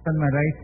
On my right.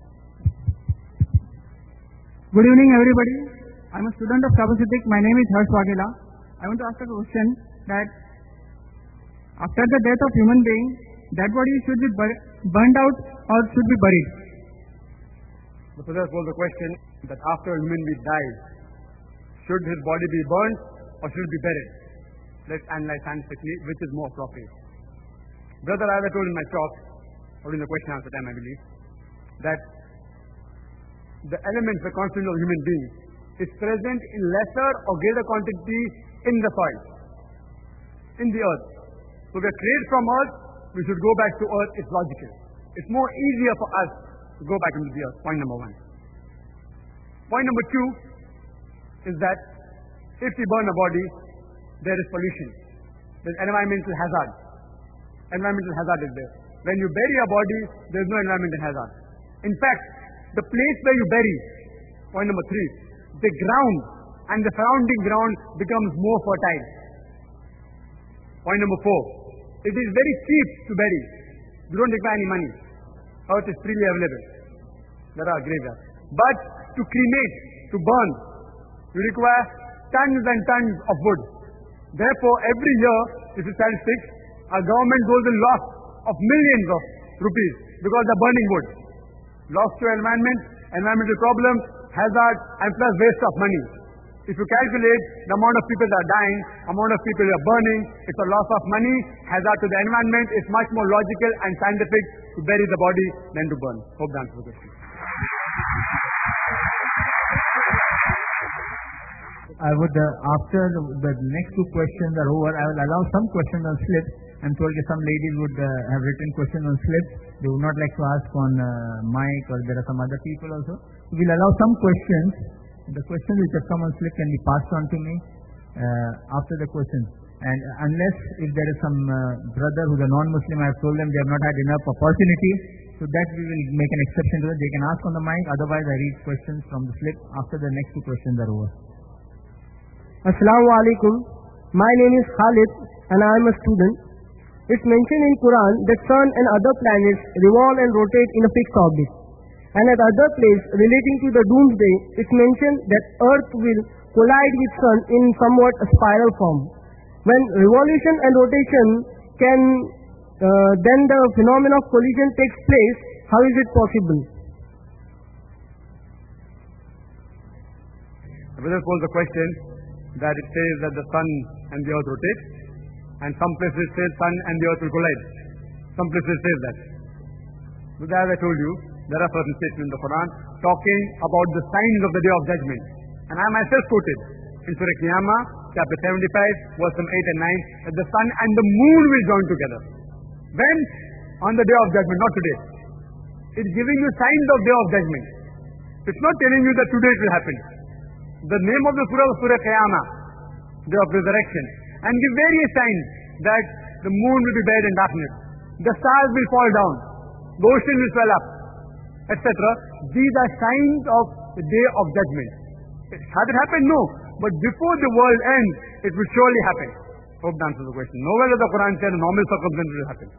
Good evening, everybody. I'm a student of Kabusitik. My name is Harsh Waghela. I want to ask a question that after the death of human being, dead body should be burned out or should be buried? The Professor posed the question that after a human being dies, should his body be burned or should it be buried? Let's analyze scientifically which is more appropriate. Brother, as I told in my talk, or in the question answer time, I believe, that the elements, the constituent of human being, is present in lesser or greater quantity in the soil, in the earth. So we are created from earth, we should go back to earth, it's logical. It's more easier for us to go back into the earth, point number one. Point number two is that if we burn a body, there is pollution. There's environmental hazard. Environmental hazard is there. When you bury a body, there is no environmental hazard. In fact, the place where you bury, point number three, the ground and the surrounding ground becomes more fertile. Point number four, it is very cheap to bury. You don't require any money. Earth is freely available. There are graveyards. But to cremate, to burn, you require tons and tons of wood. Therefore, every year, this is statistics, our government goes in loss of millions of rupees because they're burning wood. Loss to environment, environmental problem, hazard, and plus waste of money. If you calculate the amount of people that are dying, amount of people that are burning, it's a loss of money, hazard to the environment. It's much more logical and scientific to bury the body than to burn. Hope that answers the question. I would, after the next two questions are over, I will allow some questions on slip. I'm told that some ladies would have written questions on slip. They would not like to ask on mic, or there are some other people also. We'll allow some questions. The questions which have come on slip can be passed on to me after the questions. And unless if there is some brother who's a non-Muslim, I have told them they have not had enough opportunity, so that we will make an exception to that. They can ask on the mic. Otherwise, I read questions from the slip after the next two questions are over. Assalamu alaikum. My name is Khalid and I am a student. It's mentioned in Quran that sun and other planets revolve and rotate in a fixed orbit. And at other place relating to the doomsday, it's mentioned that earth will collide with sun in somewhat a spiral form. When revolution and rotation can, then the phenomenon of collision takes place, how is it possible? The brother posed the question that it says that the sun and the earth rotate, and some places it says sun and the earth will collide. Some places it says that. But as I told you, there are certain statements in the Quran talking about the signs of the day of judgment. And I myself quoted in Surah Qiyamah, chapter 75, verse 8 and 9, that the sun and the moon will join together. When? On the day of judgment, not today. It's giving you signs of day of judgment. It's not telling you that today it will happen. The name of the surah was Surah Qiyamah, day of resurrection, and give various signs that the moon will be buried in darkness, the stars will fall down, the ocean will swell up, etc. These are signs of the day of judgment. Has it happened? No. But before the world ends, it will surely happen. Hope that answers the question. Nowhere does the Quran say the normal circumstances will happen.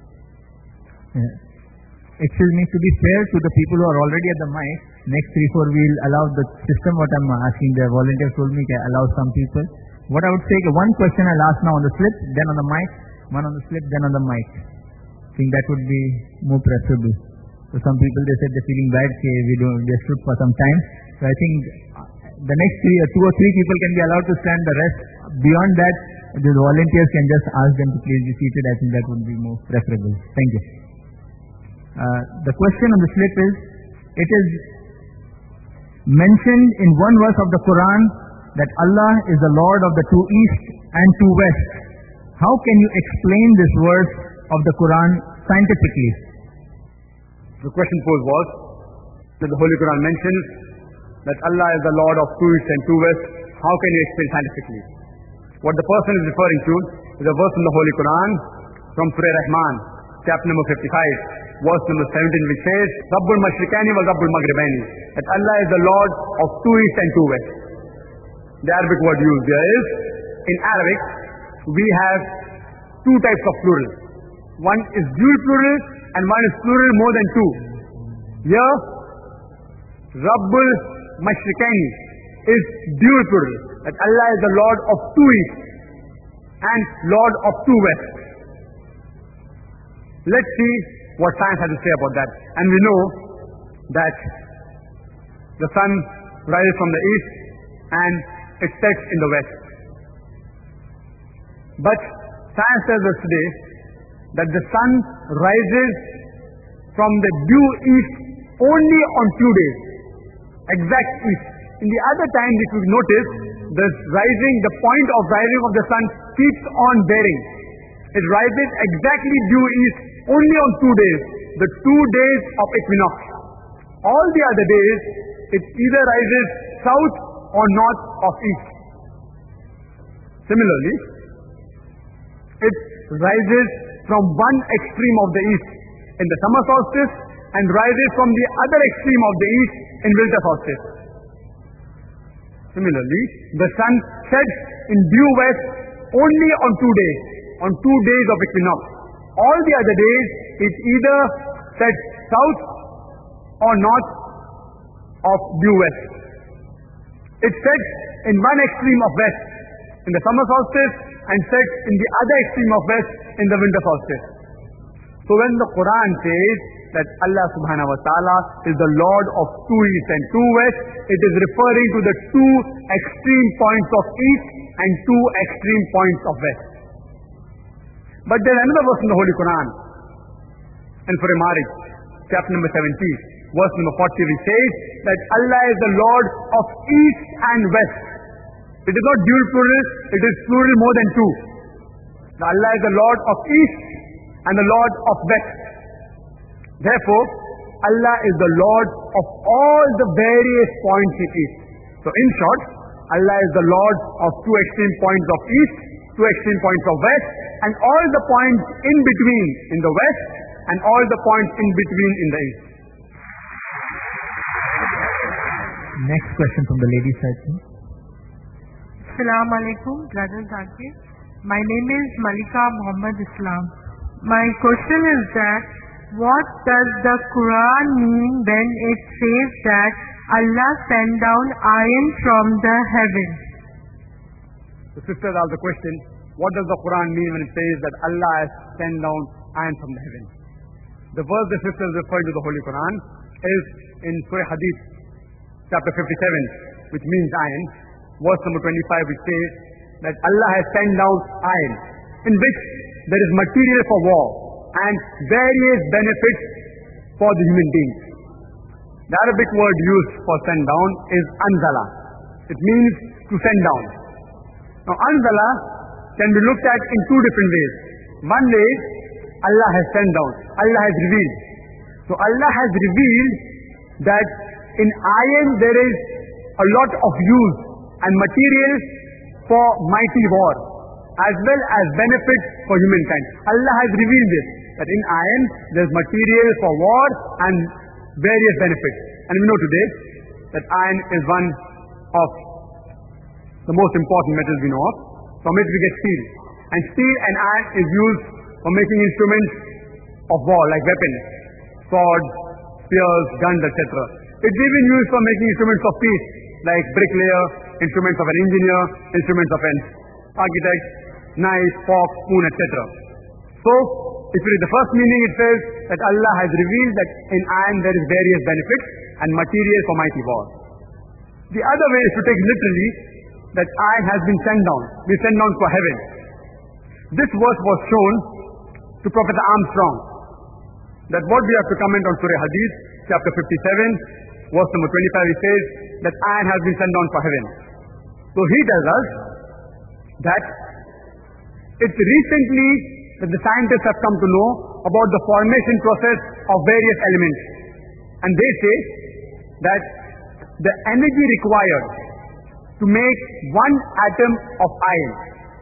Excuse me, to be fair to the people who are already at the mic, next 3-4 we'll allow the system what I'm asking. The volunteers told me to allow some people. What I would say, one question I'll ask now on the slip, then on the mic, one on the slip, then on the mic. I think that would be more preferable. So some people, they said they're feeling bad, they stood for some time. So I think the next 2 or 3 people can be allowed to stand. The rest, beyond that, the volunteers can just ask them to please be seated. I think that would be more preferable. Thank you. The question on the slip is, it is mentioned in one verse of the Quran that Allah is the Lord of the two east and two west. How can you explain this verse of the Quran scientifically? The question posed was that the Holy Quran mentions that Allah is the Lord of two east and two west. How can you explain scientifically? What the person is referring to is a verse in the Holy Quran from Surah Rahman, chapter number 55, verse number 17, which says, Rabbul Mashriqani wa Rabbul Maghribani, that Allah is the Lord of two east and two west. The Arabic word used there is, in Arabic, we have two types of plural. One is dual plural and one is plural more than two. Here, Rabbul Mashriqaini is dual plural, that Allah is the Lord of two east and Lord of two west. Let's see what science has to say about that. And we know that the sun rises from the east and it sets in the west. But science tells us today that the sun rises from the due east only on few days, exact east. In the other times, if you notice, the point of rising of the sun keeps on varying. It rises exactly due east only on 2 days, the 2 days of equinox. All the other days, it either rises south or north of east. Similarly, it rises from one extreme of the east in the summer solstice and rises from the other extreme of the east in winter solstice. Similarly, the sun sets in due west only on 2 days, on 2 days of equinox. All the other days, it either sets south or north of due west. It sets in one extreme of west in the summer solstice and sets in the other extreme of west in the winter solstice. So when the Quran says that Allah subhanahu wa ta'ala is the Lord of two east and two west, it is referring to the two extreme points of east and two extreme points of west. But there is another verse in the Holy Quran, in Surah Marij, chapter number 17, verse number 40, which says that Allah is the Lord of east and west. It is not dual plural, it is plural more than two. Now Allah is the Lord of east and the Lord of west. Therefore, Allah is the Lord of all the various points in east. So in short, Allah is the Lord of two extreme points of east, two extreme points of west, and all the points in between in the west, and all the points in between in the east. Next question from the lady side, please. Assalamu alaikum, brothers Zakir. My name is Malika Muhammad Islam. My question is that what does the Quran mean when it says that Allah sent down iron from the heaven? The sisters asked the question, what does the Quran mean when it says that Allah has sent down iron from the heaven? The verse the sisters refer to the Holy Quran is in Surah Hadith, chapter 57, which means iron, verse number 25, which says that Allah has sent down iron, in which there is material for war and various benefits for the human beings. The Arabic word used for send down is anzala. It means to send down. Now anzala can be looked at in two different ways. One way, Allah has sent down, Allah has revealed. So Allah has revealed that in iron there is a lot of use and material for mighty war, as well as benefits for humankind. Allah has revealed this, that in iron there is material for war and various benefits. And we know today that iron is one of the most important metals we know of. From it we get steel. And steel and iron is used for making instruments of war, like weapons, swords, spears, guns, etc. It's even used for making instruments of peace, like bricklayer, instruments of an engineer, instruments of an architect, knife, fork, spoon, etc. So, if you read the first meaning, it says that Allah has revealed that in iron there is various benefits and material for mighty war. The other way is to take literally that iron has been sent down, for heaven. This verse was shown to Prophet Armstrong, that what we have to comment on Surah Hadith, chapter 57, verse number 25, it says that iron has been sent down for heaven. So he tells us that it's recently that the scientists have come to know about the formation process of various elements. And they say that the energy required to make one atom of iron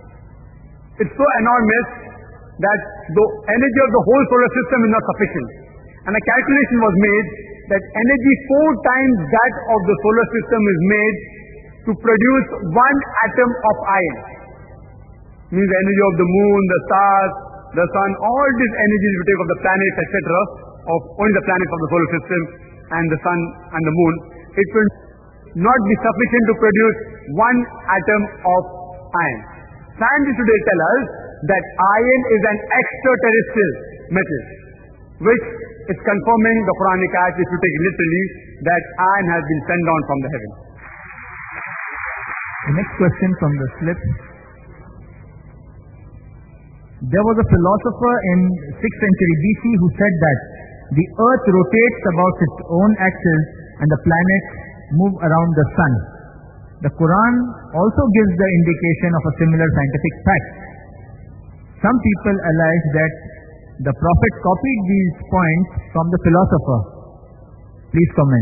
is so enormous that the energy of the whole solar system is not sufficient. And a calculation was made that energy 4 times that of the solar system is made to produce one atom of iron. Means the energy of the moon, the stars, the sun, all these energies you take of the planets, etc., of only the planets of the solar system, and the sun and the moon, it will not be sufficient to produce one atom of iron. Scientists today tell us that iron is an extraterrestrial metal, which is confirming the Quranic ayat, if you take it literally, that iron has been sent down from the heavens. The next question from the slip. There was a philosopher in 6th century BC who said that the earth rotates about its own axis and the planets move around the sun. The Quran also gives the indication of a similar scientific fact. Some people allege that the Prophet copied these points from the philosopher. Please comment.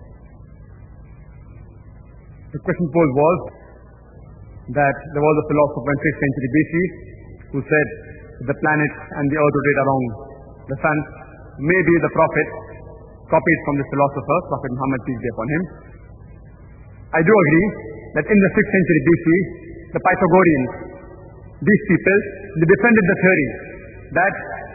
The question posed was that there was a philosopher in 6th century BC who said the planets and the earth rotate around the sun. Maybe the Prophet copied from the philosopher, Prophet Muhammad, peace be upon him. I do agree that in the 6th century BC, the Pythagoreans, these people, they defended the theory that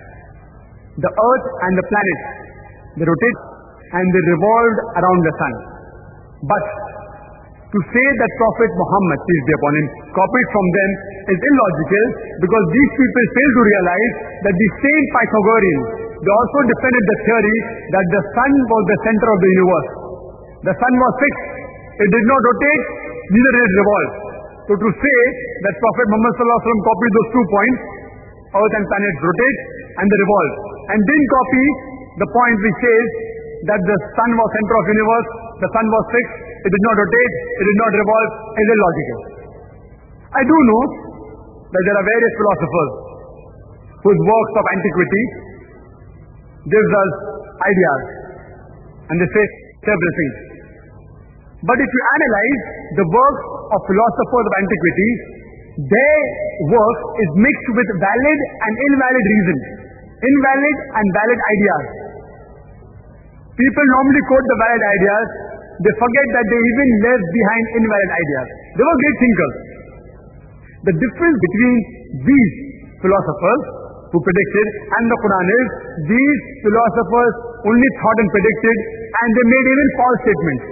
the earth and the planets, they rotate and they revolved around the sun. But to say that Prophet Muhammad, peace be upon him, copied from them is illogical, because these people fail to realize that the same Pythagoreans, they also defended the theory that the sun was the center of the universe. The sun was fixed. It did not rotate, neither did it revolve. So to say that Prophet Muhammad copied those 2 points, earth and planets rotate and they revolve, and didn't copy the point which says that the sun was center of universe, the sun was fixed, it did not rotate, it did not revolve, is illogical. I do know that there are various philosophers whose works of antiquity gives us ideas, and they say several things. But if you analyze the works of philosophers of antiquity, their work is mixed with valid and invalid reasons, invalid and valid ideas. People normally quote the valid ideas, they forget that they even left behind invalid ideas. They were great thinkers. The difference between these philosophers who predicted and the Quran is, these philosophers only thought and predicted, and they made even false statements.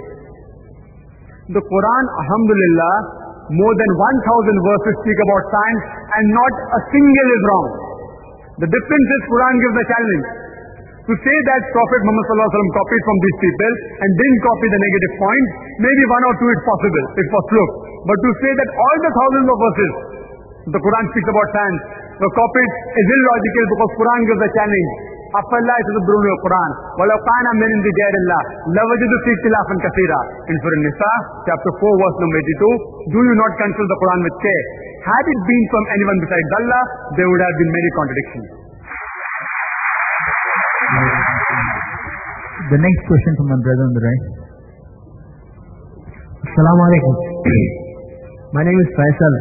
The Quran, alhamdulillah, more than 1,000 verses speak about science, and not a single is wrong. The difference is Quran gives a challenge. To say that Prophet Muhammad copied from these people and didn't copy the negative points, maybe 1 or 2 is possible, if for fluke. But to say that all the thousands of verses the Quran speaks about science were copied is illogical, because Quran gives a challenge. أَفَلَّا يَتَدَبَّرُونَ الْقُرْآنَ وَلَوْ كَانَ مِنْ عِندِ غَيْرِ اللَّهِ لَوَجَدُوا فِيهِ اخْتِلَافًا كَثِيرًا. In Surah An-Nisa, chapter 4, verse number 82, do you not consider the Quran with care? Had it been from anyone besides Allah, there would have been many contradictions. The next question from my brother on the right. Assalamu alaikum. My name is Faisal.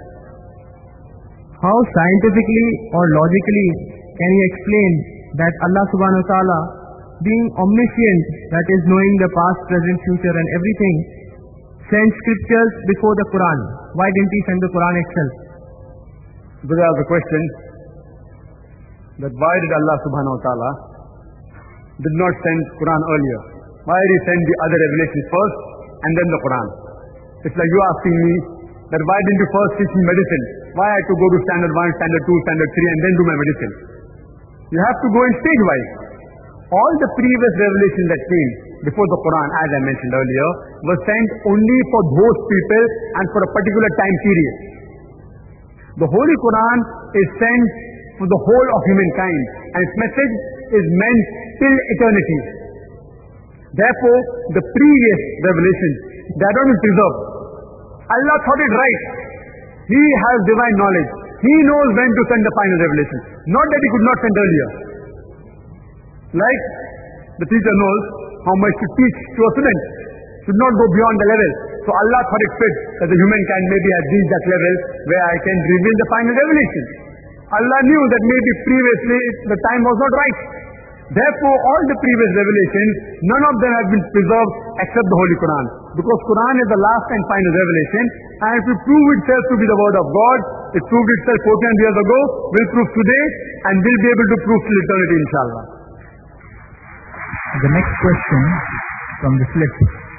How scientifically or logically can you explain that Allah subhanahu wa ta'ala, being omniscient, that is knowing the past, present, future and everything, sent scriptures before the Quran? Why didn't he send the Quran itself? There is a question that why did Allah subhanahu wa ta'ala did not send Quran earlier? Why did he send the other revelations first and then the Quran? It's like you asking me that why didn't you first teach me medicine? Why I had to go to standard 1, standard 2, standard 3 and then do my medicine? You have to go in stage wise. All the previous revelations that came before the Quran, as I mentioned earlier, were sent only for those people and for a particular time period. The Holy Quran is sent for the whole of humankind, and its message is meant till eternity. Therefore, the previous revelations, they are not preserved. Allah thought it right. He has divine knowledge. He knows when to send the final revelation. Not that he could not send earlier. Like the teacher knows how much to teach to a student. Should not go beyond the level. So Allah thought it fit that the humankind maybe has reached that level where I can reveal the final revelation. Allah knew that maybe previously the time was not right. Therefore, all the previous revelations, none of them have been preserved except the Holy Quran. Because Quran is the last and final revelation, and if it prove itself to be the word of God, it proved itself 1400 years ago, will prove today, and will be able to prove till eternity, inshallah. The next question from the slip.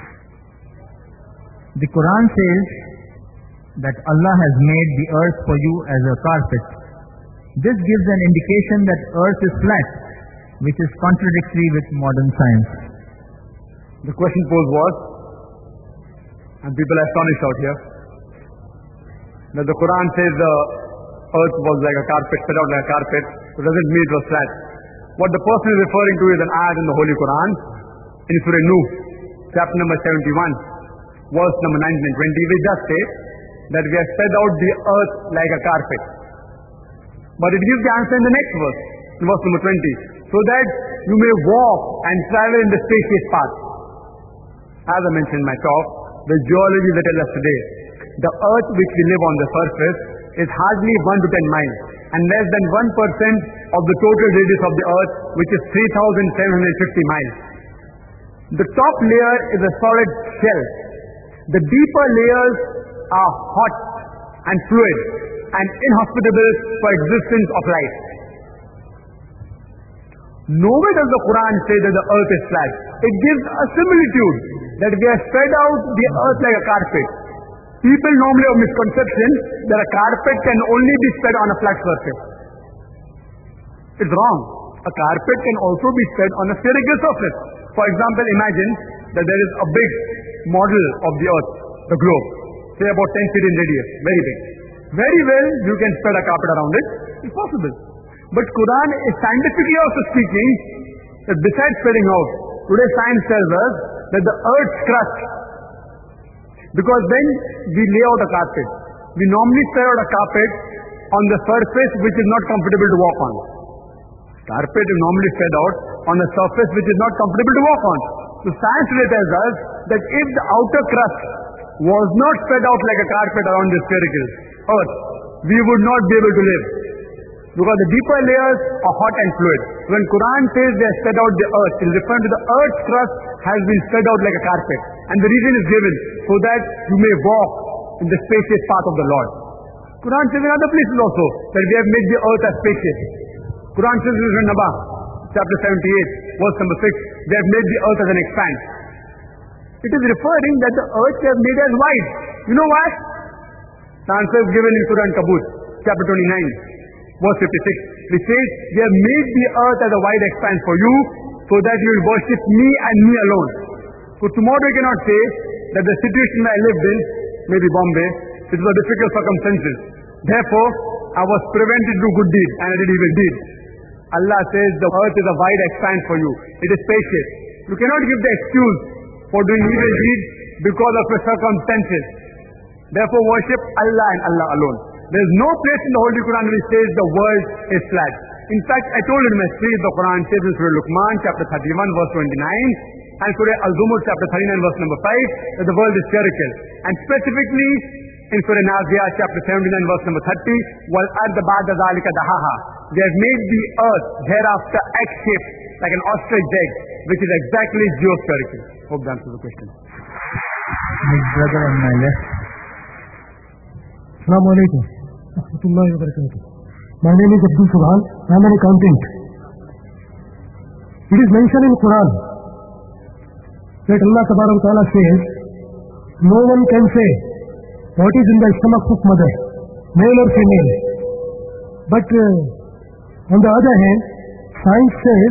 The Quran says that Allah has made the earth for you as a carpet. This gives an indication that earth is flat, which is contradictory with modern science. The question posed was, and people are astonished out here, that the Quran says the earth was like a carpet, spread out like a carpet, so doesn't mean it was flat. What the person is referring to is an ayat in the Holy Quran, in Surah Nuh, chapter number 71, verse number 19 and 20, which does say that we have spread out the earth like a carpet. But it gives the answer in the next verse, in verse number 20, so that you may walk and travel in the spacious path. As I mentioned in my talk, the geology that tell us today, the earth which we live on the surface is hardly 1 to 10 miles and less than 1% of the total radius of the earth, which is 3,750 miles. The top layer is a solid shell. The deeper layers are hot and fluid and inhospitable for existence of life. Nowhere does the Quran say that the earth is flat. It gives a similitude that we have spread out the earth like a carpet. People normally have misconception that a carpet can only be spread on a flat surface. It's wrong. A carpet can also be spread on a spherical surface. For example, imagine that there is a big model of the earth, the globe, say about 10 feet in radius, very big. Very well, you can spread a carpet around it. It's possible. But Quran is scientifically also speaking that besides spreading out, today science tells us that the earth's crust, because when we lay out a carpet, we normally spread out a carpet on the surface which is not comfortable to walk on. Carpet is normally spread out on a surface which is not comfortable to walk on. So science today tells us that if the outer crust was not spread out like a carpet around the spherical earth, we would not be able to live. Because the deeper layers are hot and fluid. When Quran says they have spread out the earth, it is referring to the earth's crust has been spread out like a carpet. And the reason is given so that you may walk in the spacious path of the Lord. Quran says in other places also that we have made the earth as spacious. Quran says in Surah Naba, chapter 78, verse number 6, they have made the earth as an expanse. It is referring that the earth they have made as wide. You know why? The answer is given in Surah Ankabut, chapter 29, verse 56, which says, they have made the earth as a wide expanse for you, so that you will worship me and me alone. So tomorrow you cannot say that the situation I lived in, maybe Bombay, it was difficult circumstances. Therefore, I was prevented to do good deeds and I did evil deeds. Allah says the earth is a wide expanse for you. It is spacious. You cannot give the excuse for doing evil deeds because of your circumstances. Therefore, worship Allah and Allah alone. There is no place in the Holy Quran which says the world is flat. In fact, I told you in my speech, the Quran says in Surah Luqman, chapter 31, verse 29, and Surah Al-Zumur, chapter 39, verse number 5, that the world is spherical. And specifically, in Surah Naziyah, chapter 79, verse number 30, وَالْأَرْضَ بَعْدَ ذَلِكَ دَحَاهَا. They have made the earth thereafter egg-shaped, like an ostrich egg, which is exactly geospherical. Hope that answers the question. Next brother on my left. Assalamu alaikum. Rahmatullahi wa barakatuh. My name is Abdul Subhan. I am an accountant. It is mentioned in Quran that Allah Tabarak wa Ta'ala says, no one can say what is in the stomach of mother, male or female. But on the other hand, science says,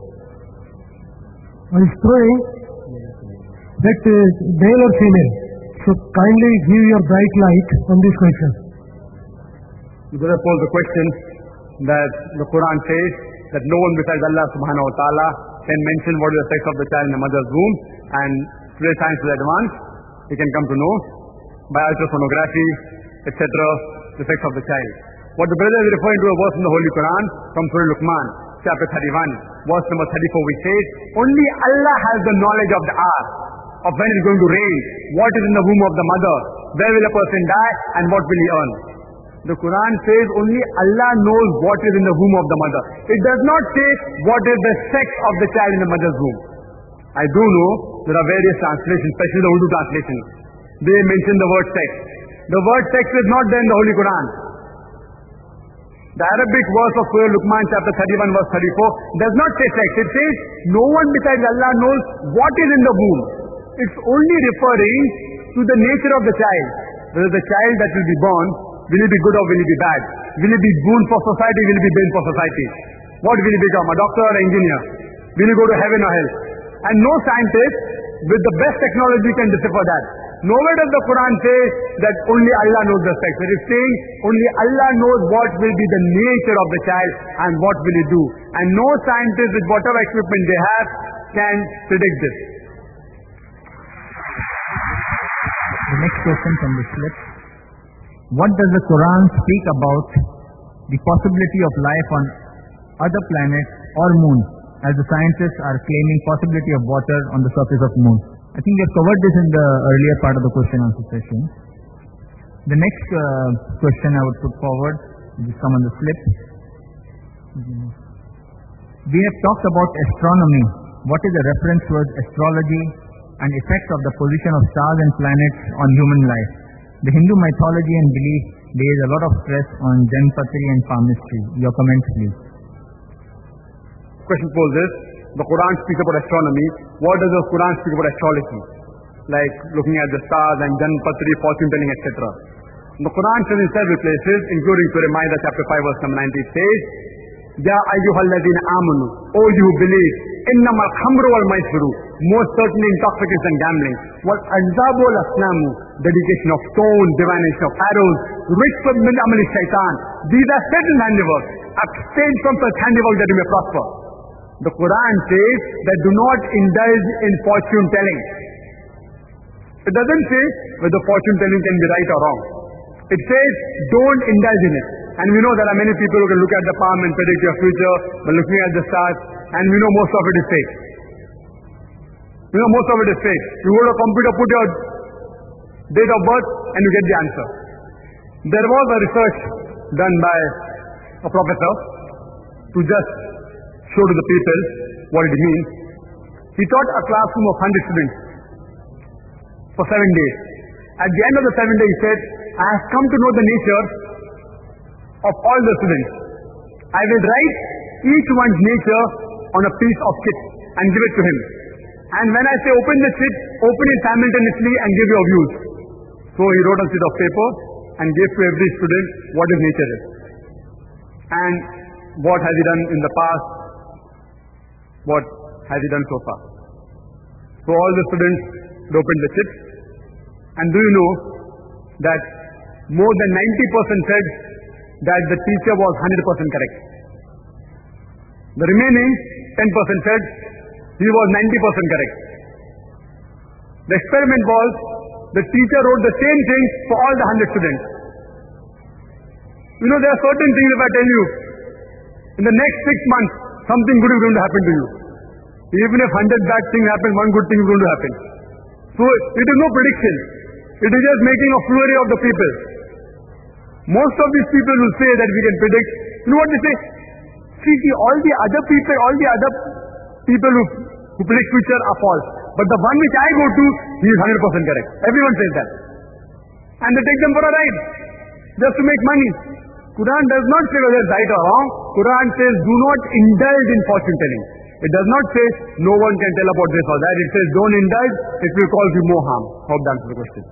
or is proving that male or female. So kindly give your bright light on this question. The brother posed the question that the Quran says that no one besides Allah subhanahu wa ta'ala can mention what is the sex of the child in the mother's womb, and today science is advanced, we can come to know by ultrasonography, etc., the sex of the child. What the brother is referring to a verse in the Holy Quran from Surah Luqman, chapter 31, verse number 34, which says, only Allah has the knowledge of the hour, of when it's going to rain, what is in the womb of the mother, where will a person die, and what will he earn. The Quran says only Allah knows what is in the womb of the mother. It does not say what is the sex of the child in the mother's womb. I do know there are various translations, especially the Urdu translations. They mention the word sex. The word sex is not there in the Holy Quran. The Arabic verse of Surah Luqman chapter 31 verse 34 does not say sex. It says, no one besides Allah knows what is in the womb. It's only referring to the nature of the child. Whether the child that will be born, will it be good or will it be bad? Will it be boon for society, will it be bane for society? What will he become, a doctor or an engineer? Will he go to heaven or hell? And no scientist with the best technology can decipher that. Nowhere does the Quran say that only Allah knows the sex. It is saying only Allah knows what will be the nature of the child and what will he do. And no scientist with whatever equipment they have can predict this. The next question from the slip. What does the Quran speak about the possibility of life on other planets or moons, as the scientists are claiming possibility of water on the surface of moon? I think we have covered this in the earlier part of the question answer session. The next question I would put forward, which come on the slip. We have talked about astronomy. What is the reference towards astrology and effect of the position of stars and planets on human life? The Hindu mythology and belief lays a lot of stress on Janpatri and palmistry. Your comments, please. Question posed is, the Quran speaks about astronomy. What does the Quran speak about astrology? Like looking at the stars and Janpatri, fortune telling, etc. The Quran says in several places, including Surah Ma'idah chapter 5 verse number 90, it says, Ya ayyuhalladhina amanu, O you who believe, innamal khamru wal maisiru, most certainly intoxicants and gambling, wal anzabu wal asnamu, dedication of stone, divination of arrows, rizqun min amali shaitan. These are certain handiwork. Abstain from such handiwork that you may prosper. The Quran says that do not indulge in fortune telling. It doesn't say whether fortune telling can be right or wrong. It says don't indulge in it. And we know there are many people who can look at the palm and predict your future by looking at the stars, and we know most of it is fake. We know most of it is fake. You go to a computer, put your date of birth, and you get the answer. There was a research done by a professor to just show to the people what it means. He taught a classroom of 100 students for 7 days. At the end of the 7 days, he said, I have come to know the nature of all the students. I will write each one's nature on a piece of chit and give it to him. And when I say open the chit, open it simultaneously and give your views. So he wrote a sheet of paper and gave to every student what his nature is. And what has he done in the past? What has he done so far? So all the students opened the chit. And do you know that more than 90% said that the teacher was 100% correct. The remaining 10% said he was 90% correct. The experiment was the teacher wrote the same thing for all the 100 students. You know, there are certain things, if I tell you, in the next 6 months, something good is going to happen to you. Even if 100 bad things happen, one good thing is going to happen. So it is no prediction. It is just making a flurry of the people. Most of these people will say that we can predict. You know what they say? See, all the other people who predict future are false. But the one which I go to, he is 100% correct. Everyone says that. And they take them for a ride. Just to make money. Quran does not say whether it's right or wrong. Quran says do not indulge in fortune telling. It does not say no one can tell about this or that. It says don't indulge. It will cause you more harm. Hope that answers the question.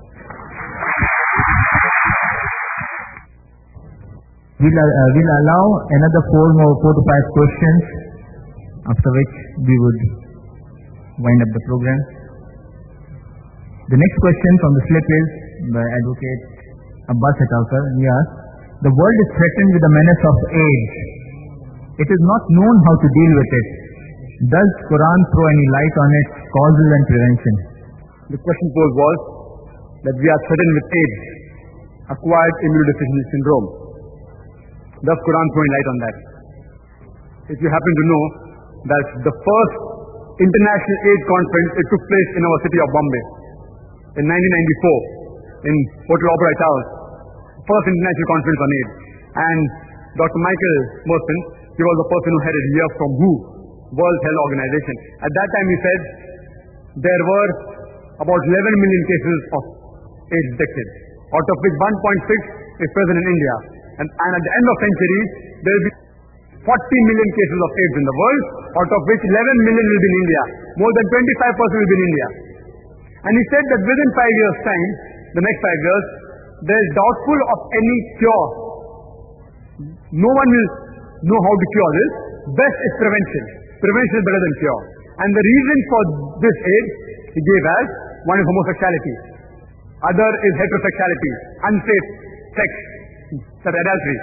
We'll allow another 4 to 5 questions, after which we would wind up the program. The next question from the slip is by Advocate Abbas Hetalkar. He asks, the world is threatened with the menace of AIDS. It is not known how to deal with it. Does Quran throw any light on its causes and prevention? The question posed was that we are threatened with AIDS, acquired immunodeficiency syndrome. Does Quran throw any light on that? If you happen to know that the first International AIDS Conference, it took place in our city of Bombay in 1994 in Hotel Albright House. First International Conference on AIDS. And Dr. Michael Merson, he was the person who headed here from WHO, World Health Organization. At that time he said there were about 11 million cases of AIDS detected, out of which 1.6 is present in India. And at the end of century, there will be 40 million cases of AIDS in the world, out of which 11 million will be in India. More than 25% will be in India. And he said that within 5 years' time, the next 5 years, there is doubtful of any cure. No one will know how to cure this. Best is prevention. Prevention is better than cure. And the reason for this AIDS, he gave as, one is homosexuality, other is heterosexuality, unsafe sex, that adultery.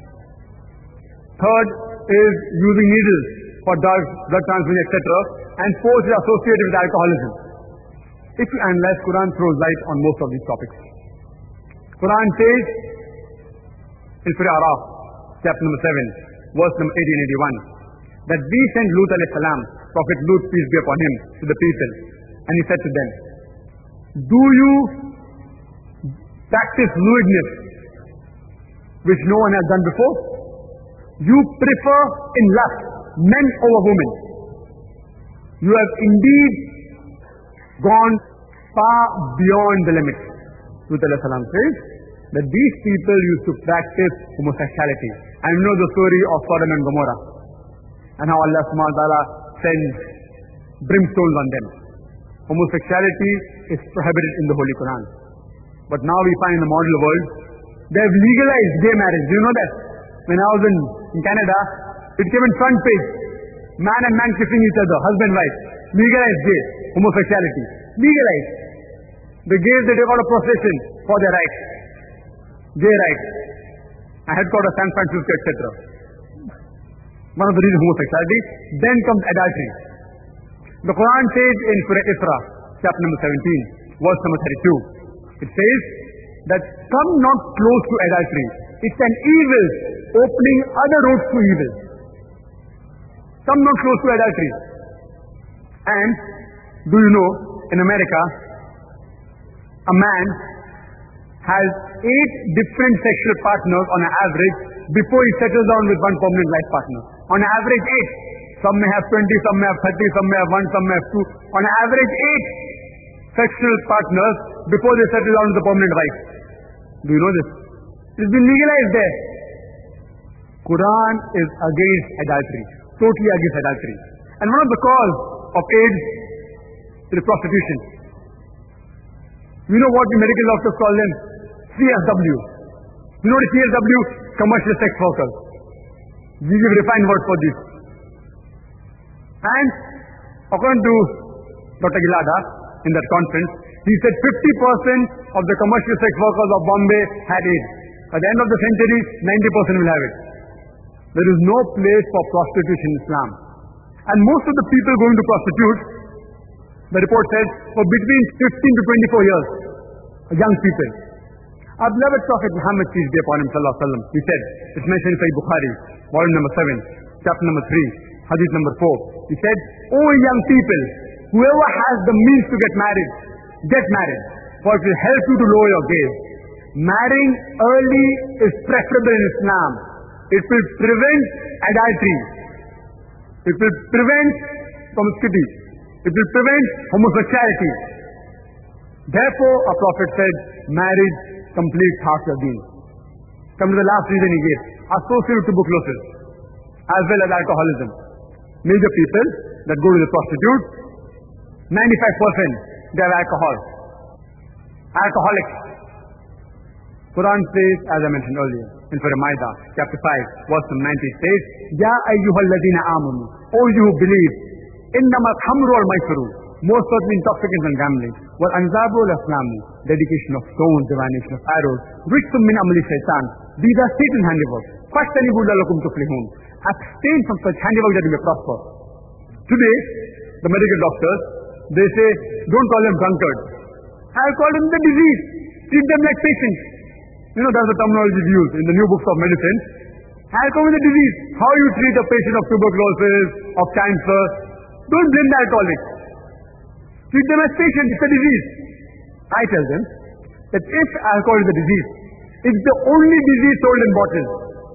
Third is using needles for drugs, blood transfusion, etc. And fourth is associated with alcoholism. If you analyze, Quran throws light on most of these topics. Quran says in Surah Araf, chapter number 7, verse number 1881, that we sent Lut alayhi salam, Prophet Lut, peace be upon him, to the people. And he said to them, do you practice lewdness, which no one has done before? You prefer in lust men over women. You have indeed gone far beyond the limits. Lut alayhi salam says that these people used to practice homosexuality. And you know the story of Sodom and Gomorrah, and how Allah subhanahu wa ta'ala sends brimstones on them. Homosexuality is prohibited in the Holy Quran. But now we find in the modern world, they have legalized gay marriage. Do you know that? When I was in Canada, it came in front page. Man and man kissing each other, husband, wife. Legalized gay, homosexuality. Legalized. The gays, they take out a procession for their rights. Gay rights. A headquarters, San Francisco, etc. One of the reasons homosexuality. Then comes adultery. The Quran says in Surah Isra, chapter number 17, verse number 32. It says that come not close to adultery. It's an evil opening other roads to evil. Come not close to adultery. And do you know, in America, a man has 8 different sexual partners on an average before he settles down with one permanent life partner. On an average 8. Some may have 20, some may have 30, some may have 1, some may have 2. On an average 8 sexual partners before they settle down with a permanent wife. Do you know this? It's been legalized there. Quran is against adultery. Totally against adultery. And one of the cause of AIDS is prostitution. You know what the medical doctors call them? CSW. You know what CSW? Commercial sex workers. We give a refined word for this. And according to Dr. Gilada, in that conference, he said 50% of the commercial sex workers of Bombay had AIDS. At the end of the century, 90% will have it. There is no place for prostitution in Islam. And most of the people going to prostitute, the report says, for between 15 to 24 years, young people. Our beloved Prophet Muhammad, peace be upon him, sallallahu alaihi wasallam, he said, it's mentioned in Sahih Bukhari, volume number 7, chapter number 3, hadith number 4. He said, O young people, whoever has the means to get married, for it will help you to lower your gaze. Marrying early is preferable in Islam. It will prevent adultery. It will prevent promiscuity. It will prevent homosexuality. Therefore, our Prophet said, marriage completes half your deen. Come to the last reason he gave. Associated with tuberculosis, as well as alcoholism. Major people that go to the prostitute, 95% they have alcohol. Alcoholics. Quran says, as I mentioned earlier, in Surah Ma'idah, chapter 5, verse 90 says, Ya ayyuhal ladina amanu, O you who believe, innamal khamru wal maisiru, most certainly intoxicants and gambling, wal anzabu wal aslamu, dedication of stones, divination of arrows, rijsum min amali shaitan, these are Satan's handiwork. Fastanibu lalakum tuflihun. Abstain from such handiwork that you may prosper. Today, the medical doctors, they say, don't call them drunkards. I'll call them the disease. Treat them like patients. You know, that's the terminology used in the new books of medicine. Alcohol is a disease. How you treat a patient of tuberculosis, of cancer. Don't blame the alcoholics. Treat them as patients. It's a disease. I tell them that if alcohol is a disease, it's the only disease sold in bottles.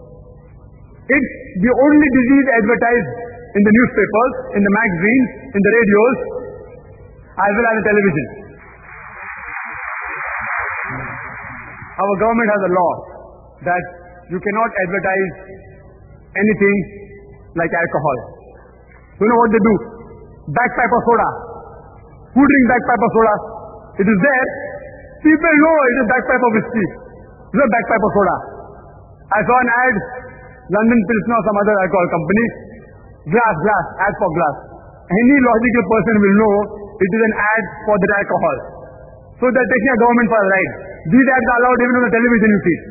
It's the only disease advertised in the newspapers, in the magazines, in the radios, as well as on television. Our government has a law that you cannot advertise anything like alcohol. You know what they do? Bagpipe of soda. Who drinks bagpipe of soda? It is there. People know it is bagpipe of whiskey. It is a bagpipe of soda. I saw an ad, London Pilsner or some other alcohol company. Glass, ad for glass. Any logical person will know it is an ad for that alcohol. So they are taking a government for a ride. These ads are allowed even on the television, you see.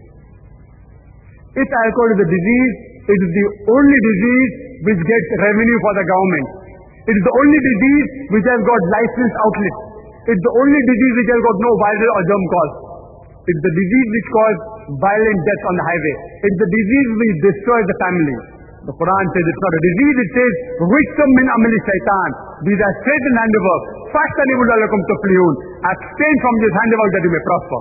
If alcohol is a disease, it is the only disease which gets revenue for the government. It is the only disease which has got licensed outlets. It's the only disease which has got no viral or germ cause. It's the disease which causes violent death on the highway. It's the disease which destroys the family. The Quran says it's not a disease, it says, "Rijsum min amali shaitan." These are Satan handiwork. فَاسْتَنِبُوا لَعَلَّكُمْ تُفْلِحُونَ. Abstain from this handiwork that you may prosper.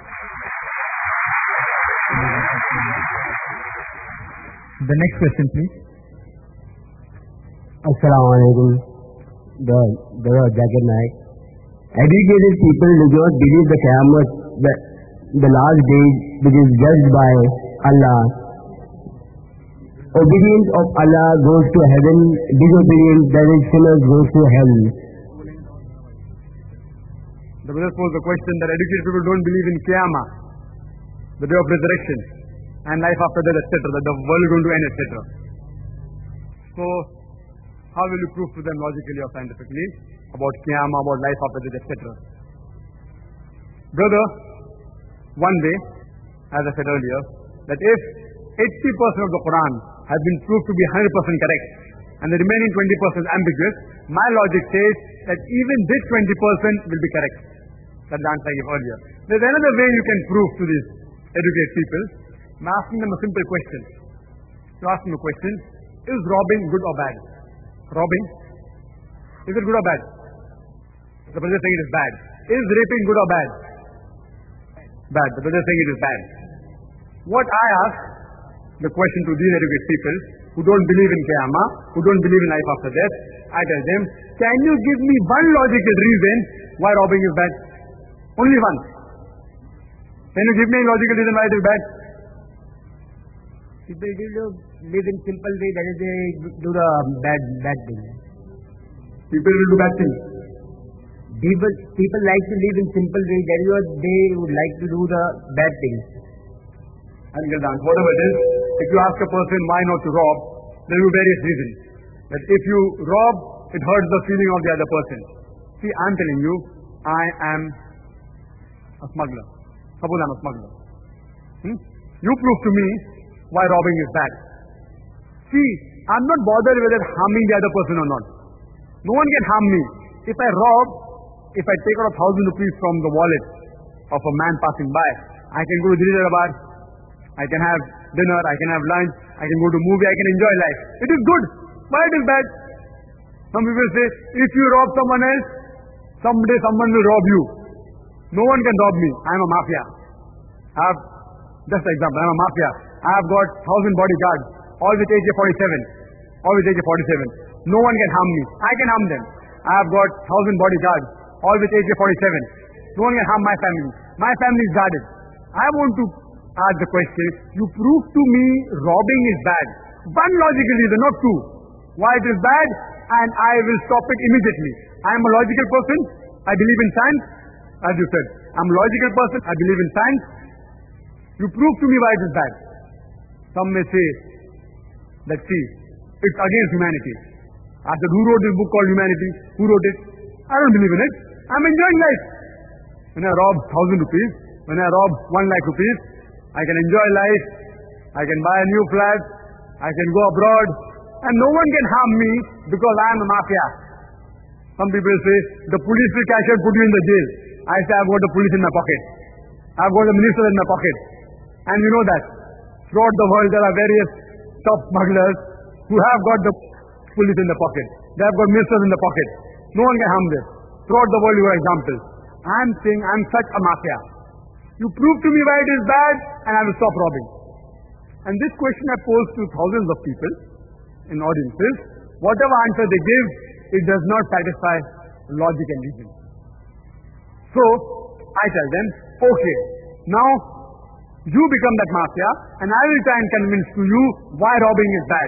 The next question, please. Assalamu alaikum. The Zakir Naik. Educated people do not believe the Qiyamah, the last day which is judged by Allah. Obedience of Allah goes to heaven, disobedience, that is sinners, goes to hell. The brother posed the question that educated people don't believe in Qiyamah, the day of resurrection, and life after death, etc., that the world is going to end, etc. So, how will you prove to them logically or scientifically about Qiyamah, about life after death, etc.? Brother, one way, as I said earlier, that if 80% of the Quran has been proved to be 100% correct, and the remaining 20% ambiguous, my logic says that even this 20% will be correct. That's the answer I gave earlier. There's another way you can prove to these educated people. I'm asking them a simple question. You ask them a question, is robbing good or bad? Robbing? Is it good or bad? The brother is saying it is bad. Is raping good or bad? Bad. The brother is saying it is bad. What I ask, the question to these educated people who don't believe in Qiyamah, who don't believe in life after death, I tell them, can you give me one logical reason why robbing is bad? Only one. Can you give me a logical reason why it is bad? People do live in simple way, that is they do the bad thing. People will do bad things. People like to live in simple way, that is what they would like to do the bad things. And get down. Whatever it is, if you ask a person why not to rob, there will be various reasons. That if you rob, it hurts the feeling of the other person. See, I'm telling you, I am a smuggler. Suppose I'm a smuggler. You prove to me why robbing is bad. See, I'm not bothered whether it's harming the other person or not. No one can harm me. If I rob, if I take out 1,000 rupees from the wallet of a man passing by, I can go to the bar, I can have dinner, I can have lunch, I can go to movie, I can enjoy life. It is good. Why it is bad? Some people say, if you rob someone else, someday someone will rob you. No one can rob me. I am a mafia. Just an example, I am a mafia. I have got 1,000 bodyguards, all with AK-47. All with AK-47. No one can harm me. I can harm them. I have got 1,000 bodyguards, all with AK-47. No one can harm my family. My family is guarded. I want to ask the question, you prove to me robbing is bad. One logical reason, not two. Why it is bad, and I will stop it immediately. I am a logical person. I believe in science, as you said. I am a logical person. I believe in science. You prove to me why it is bad. Some may say that, see, it's against humanity. I said, who wrote this book called Humanity? Who wrote it? I don't believe in it. I'm enjoying life. When I rob 1,000 rupees, when I rob 1 lakh rupees, I can enjoy life. I can buy a new flat. I can go abroad. And no one can harm me because I am a mafia. Some people say, the police will catch you and put you in the jail. I say, I've got the police in my pocket. I've got the minister in my pocket. And you know that. Throughout the world, there are various top smugglers who have got the police in the pocket. They have got ministers in the pocket. No one can harm them. Throughout the world, you are examples. I'm saying I'm such a mafia. You prove to me why it is bad, and I will stop robbing. And this question I pose to thousands of people in audiences. Whatever answer they give, it does not satisfy logic and reason. So, I tell them, okay, now You become that mafia, and I will try and convince to you why robbing is bad,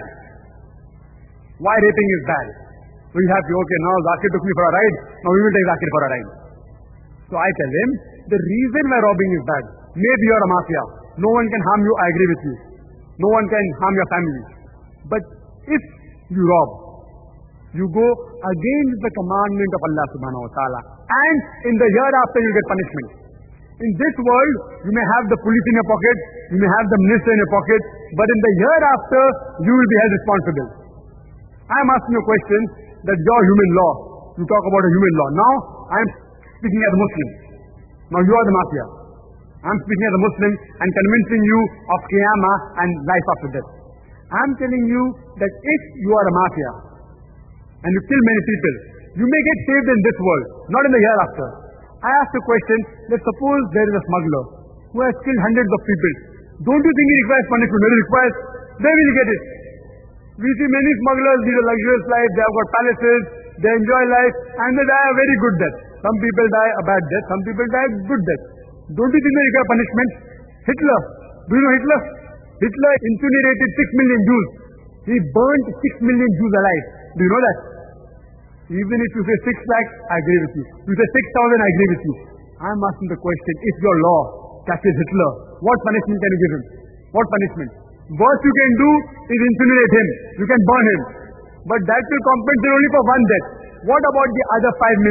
why raping is bad. So you have to, okay, now Zakir took me for a ride, now we will take Zakir for a ride. So I tell him, the reason why robbing is bad, maybe you're a mafia, no one can harm you, I agree with you. No one can harm your family. But if you rob, you go against the commandment of Allah subhanahu wa ta'ala, and in the hereafter you get punishment. In this world, you may have the police in your pocket, you may have the minister in your pocket, but in the hereafter, you will be held responsible. I am asking you a question that your human law, you talk about a human law. Now, I am speaking as a Muslim. Now you are the mafia. I am speaking as a Muslim and convincing you of Qiyamah and life after death. I am telling you that if you are a mafia and you kill many people, you may get saved in this world, not in the hereafter. I ask a question, let's suppose there is a smuggler who has killed hundreds of people. Don't you think he requires punishment? When he requires, where will he get it? We see many smugglers lead a luxurious life, they have got palaces, they enjoy life, and they die a very good death. Some people die a bad death, some people die a good death. Don't you think they require punishment? Hitler, do you know Hitler? Hitler incinerated 6 million Jews. He burnt 6 million Jews alive. Do you know that? Even if you say 6 lakhs, I agree with you. You say 6,000, I agree with you. I am asking the question, if your law catches Hitler, what punishment can you give him? What punishment? Worst you can do is incinerate him. You can burn him. But that will compensate only for one death. What about the other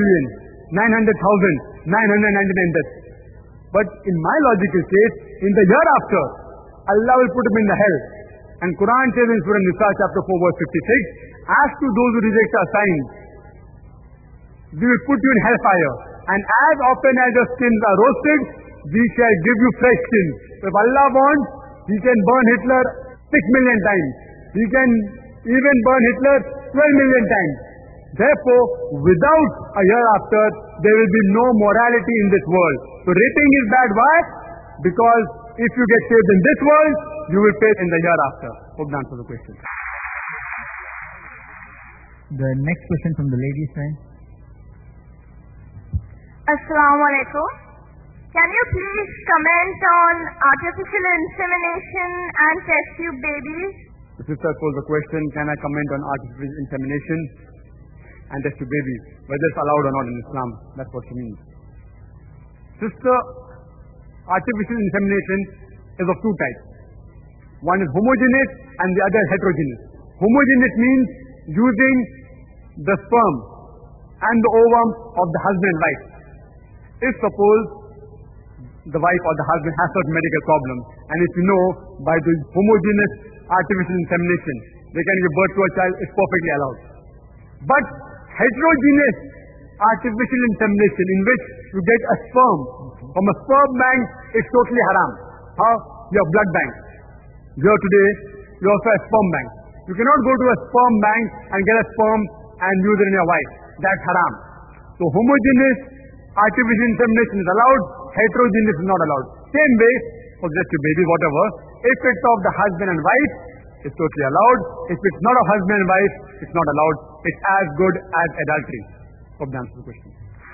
5,900,999 deaths? But in my logical case, in the hereafter, Allah will put him in the hell. And Quran says in Surah Nisa chapter 4 verse 56, as to those who reject our signs, we will put you in hellfire. And as often as your skins are roasted, we shall give you fresh skins. So if Allah wants, He can burn Hitler 6 million times. He can even burn Hitler 12 million times. Therefore, without a hereafter, there will be no morality in this world. So raping is bad. Why? Because if you get saved in this world, you will pay in the hereafter. Hope that answers the question. The next question from the ladies' side. Assalamu alaikum. Can you please comment on artificial insemination and test tube babies? The sister posed the question, can I comment on artificial insemination and test tube babies? Whether it's allowed or not in Islam. That's what she means. Sister, artificial insemination is of two types. One is homogeneous and the other is heterogeneous. Homogeneous means using the sperm and the ovum of the husband and wife. If suppose the wife or the husband has certain medical problems, and if you know by the homogeneous artificial insemination they can give birth to a child, it's perfectly allowed. But heterogeneous artificial insemination in which you get a sperm from a sperm bank is totally haram. How? Your blood bank. Here today, you also have sperm bank. You cannot go to a sperm bank and get a sperm and use it in your wife. That's haram. So homogeneous artificial insemination is allowed, heterogeneous is not allowed. Same way, for just a baby, whatever, if it's of the husband and wife, it's totally allowed. If it's not of husband and wife, it's not allowed. It's as good as adultery. Hope that answers the question.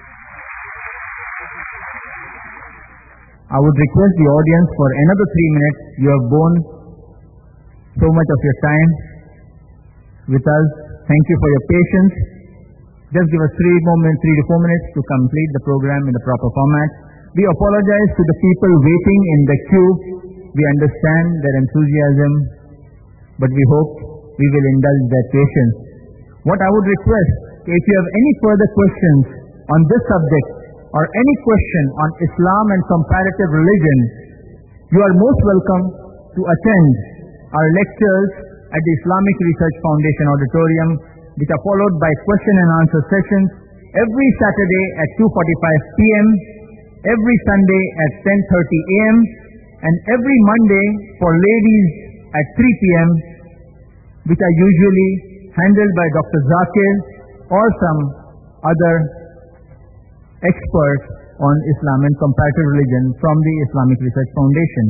I would request the audience for another 3 minutes. You have borne so much of your time with us. Thank you for your patience. Just give us 3 to 4 minutes to complete the program in the proper format. We apologize to the people waiting in the queue. We understand their enthusiasm, but we hope we will indulge their patience. What I would request, if you have any further questions on this subject or any question on Islam and comparative religion, you are most welcome to attend our lectures at the Islamic Research Foundation Auditorium, which are followed by question and answer sessions every Saturday at 2:45 p.m., every Sunday at 10:30 a.m., and every Monday for ladies at 3 p.m., which are usually handled by Dr. Zakir or some other experts on Islam and comparative religion from the Islamic Research Foundation.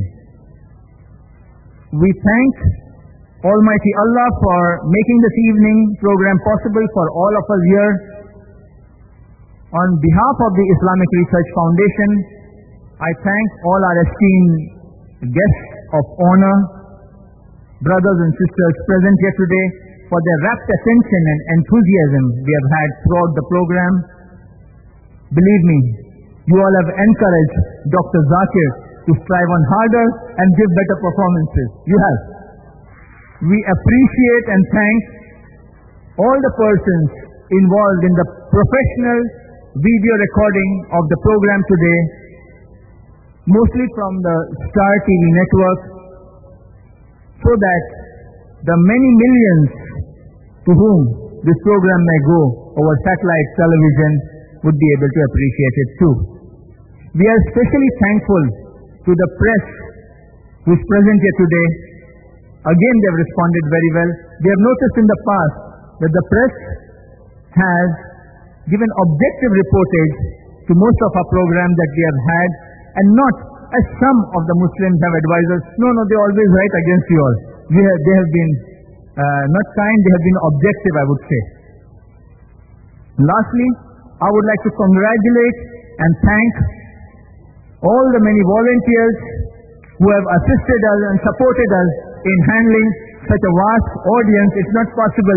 We thank Almighty Allah for making this evening program possible for all of us here. On behalf of the Islamic Research Foundation, I thank all our esteemed guests of honor, brothers and sisters present here today, for their rapt attention and enthusiasm we have had throughout the program. Believe me, you all have encouraged Dr. Zakir to strive on harder and give better performances. You have. We appreciate and thank all the persons involved in the professional video recording of the program today, mostly from the Star TV network, so that the many millions to whom this program may go over satellite television would be able to appreciate it too. We are especially thankful to the press who is present here today. Again, they have responded very well. We have noticed in the past that the press has given objective reportage to most of our programs that we have had, and not as some of the Muslims have advised us, no, they always write against you all. They have been not kind, they have been objective, I would say. Lastly, I would like to congratulate and thank all the many volunteers who have assisted us and supported us in handling such a vast audience. It's not possible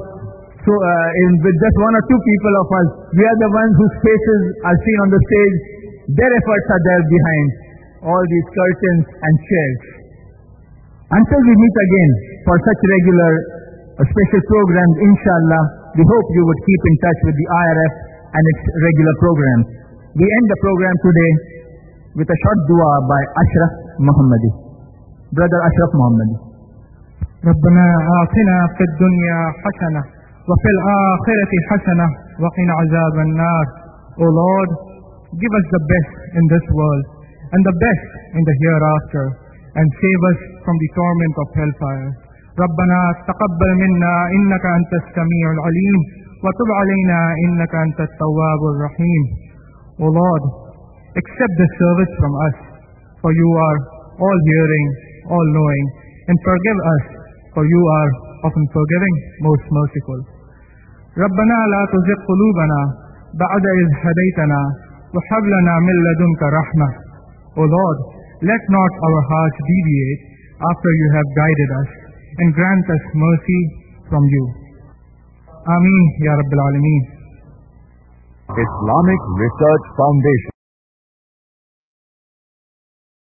with just one or two people of us. We are the ones whose faces are seen on the stage. Their efforts are there behind all these curtains and chairs. Until we meet again for such regular special programs, inshallah, we hope you would keep in touch with the IRF and its regular programs. We end the program today with a short dua by Ashraf Muhammadi. Brother Ashraf Muhammadi. ربنا آتنا في الدنيا حسنة وفي الآخرة حسنة وقنا عذاب النار. O Lord, give us the best in this world and the best in the hereafter, and save us from the torment of hellfire. ربنا تقبل منا إنك أنت السميع العليم وتب علينا إنك أنت التواب الرحيم. O Lord, accept this service from us, for you are all hearing, all knowing, and forgive us, for you are often forgiving, most merciful. ربنا لا تزغ قلوبنا بعد إذ هديتنا وهب لنا من لدنك رحمة. O Lord, let not our hearts deviate after you have guided us, and grant us mercy from you. Ameen, Ya Rabbil Alameen. Islamic Research Foundation.